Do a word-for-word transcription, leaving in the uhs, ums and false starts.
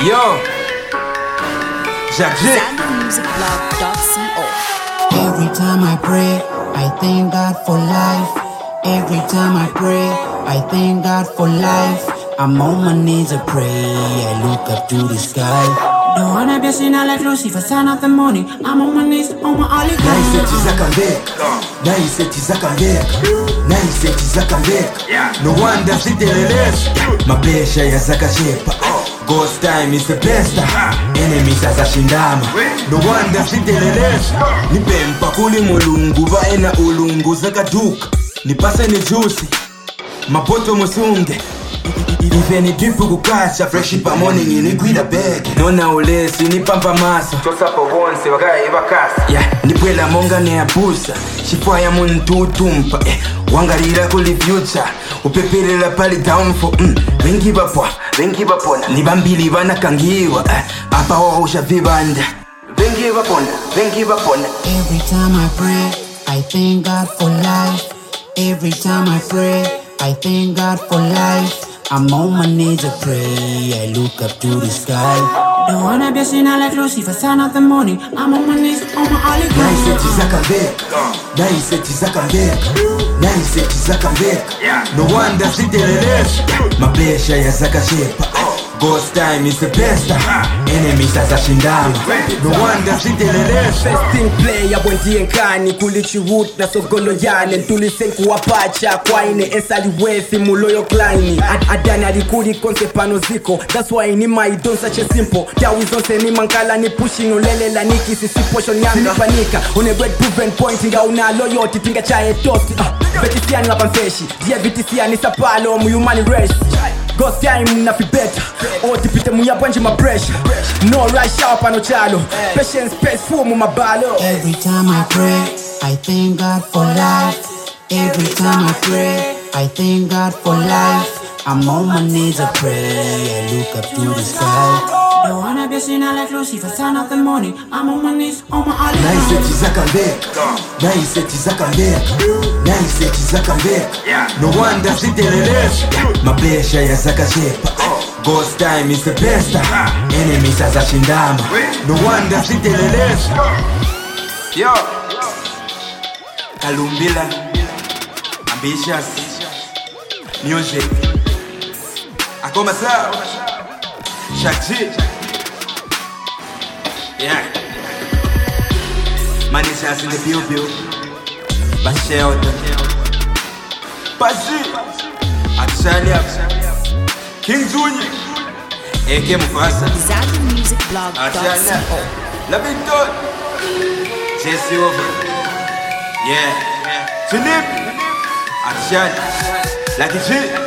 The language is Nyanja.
Yo, Jacques J. Zambi Music Blog dot co. Every time I pray, I thank God for life. Every time I pray, I thank God for life. I'm on my knees, I pray, I look up to the sky. Don't wanna be seen like Lucifer, son of the morning. I'm on my knees, on my olive. Naiseti zakambeka, naiseti zakambeka, naiseti zakambeka. No wonder sitelelesa, mabesha ya zakashepa. Ghost time is the best, enemies azashindama. No wonder sitelelesa, nipempa kuli mulungu vaena ulungu zakaduka. Nipase ni juicy, mapoto musunge. Even dripu kukasha, fresh pa morning iniguida bag. Nona ulesi, nipampa masa tosa po wonse, wakae wakasa. Yeah, nipwela monga ne abusa. Shifaya muntu tumpa, eh. Wangarira kuli future, upepelela pali downfall. mm. Wengi bapwa, wengi bapona. Nibambili bana kangiwa, eh. Apa wahusha vibanda. Wengi bapona, wengi bapona. Every time I pray, I thank God for life. Every time I pray, I thank God for life. I'm on my knees, I pray, I look up to the sky. Don't wanna be seen like Lucifer, son of the morning. I'm on my knees, on my olive. Naiseti zakambeka, naiseti zakambeka, naiseti zakambeka. No wonder sitelelesa, mabesha ya zakashepa. Ghost time is the best, enemies azashindama. No wonder sitelelesa. Festing player bwendi enkani kulichi wood na sogolo yane ntulisenku wapacha kwaine esali wethi muloyo kleini Ad adani alikuli konsepano ziko. That's why ni my don't such a simple. Dawi zonse ni mankala ni pushing ulelela niki sisi potion yanga panika. Une bread proven point nga una loyalty tinga chae toast. Vetisiani hapa mfeshi. Dia vitisiani sapalo mu human race. Ghost time na fi better. Oh tipite muyabwanje ma pressure. No rush up no chalo. Patience space for mu mabalo. Every time I pray, I thank God for life. Every time I pray, I thank God for life. I'm on my knees, I pray, I look up to the sky. Don't wanna be seen like Lucifer, son of the morning. I'm on my knees, on my olive. Naiseti zakambeka, naiseti zakambeka, naiseti zakambeka. No wonder sitelelesa, mabesha ya zakashepa. Ghost time is the best, enemies azashindama. No wonder sitelelesa. Yo, Kalumbila, ambitious music. Akoma sao, Jacques J. Yeah, managers in the building, Bashelton, Bazi, Akshalia, King Junior, A K Mufasa, Zambi Music Blog dot Akshalia, co. Lavington, Jesse Over, yeah, Philip, Akshalia, Lucky G.